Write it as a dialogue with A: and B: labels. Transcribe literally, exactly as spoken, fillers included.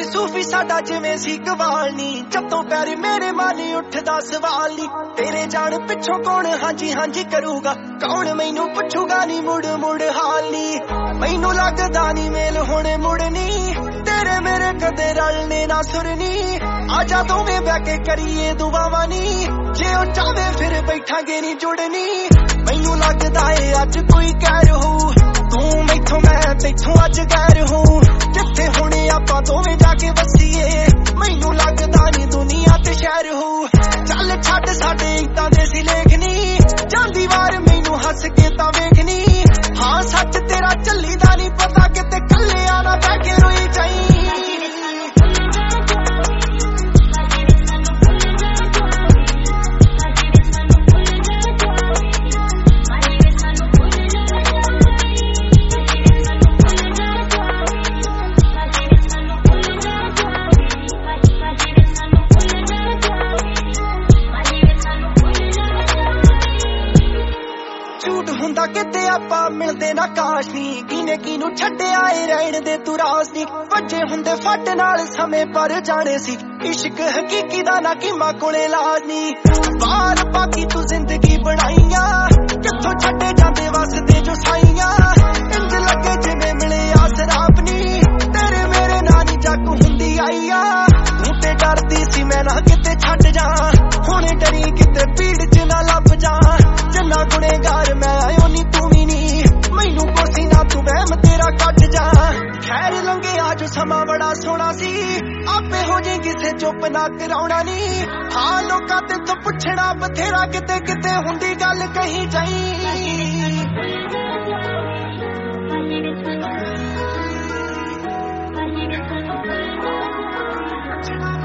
A: सूफी साडा जिवें सी कवाल नी, जदों पैर मेरे मन उठदा सवाल नी, तेरे जान पिछों कौन हांजी हांजी करूगा, कौन मैनू पुछूगा नी मुड़ मुड़ हाल नी। मैनू लगदा नी मेल हुण मुड़नी, तेरे मेरे कदे रलने ना सुरनी, आजा दोवें बैठ के करिए दुआवां नी, जे ओ चाहे फिर बैठांगे नी जुड़नी। मैनू लगदा ए अज कोई कहर हो, तू मैथों मैं तैथों अज गैर हो, जिथे हुणे आपां दोवें जाके वसीए, मैनू लगदा नी दुनिया ते शहर हो। चल छड्ड साडे इदां दे सी लेखनी, जांदी वार मैनू हस के तां वेखनी, हाँ सच तेरा झल्ली दा नी पता, किते कल्लिया ना बैठ के रोई जाई। झूठ हुंदा किते आपां मिलदे ना काश नी, किने किनू छड्डिया ए रहण दे तू राज नी, वज्जे हुंदे फट नाल समय पर जाने सी, इश्क हकीकी दा ना कीमा कोले लाज नी। बार बाकी तू जिंदगी बनाईया, किथों छड्डे जांदे वसदे जो साईया, इंज लगे जिवें मिले आसराप नी, तेरे मेरे नानी जग हुंदी आईया, तू ते डरदी सी मैं ना किते छड्ड जा, हुणे डरी किते भीड़ च ना लभ जा, जन्ना गुनेगार मैं आयो नी तू भी नी, मैनू कोसी ना तू वहम तेरा कट जा। खैर लंघे आज समा बड़ा सोहना सी, आपे हो जे किसे चुप ना कराउणा नी, हाँ लोकां ते तो पुछना बथेरा, किते किते हुंदी गल कही जाई।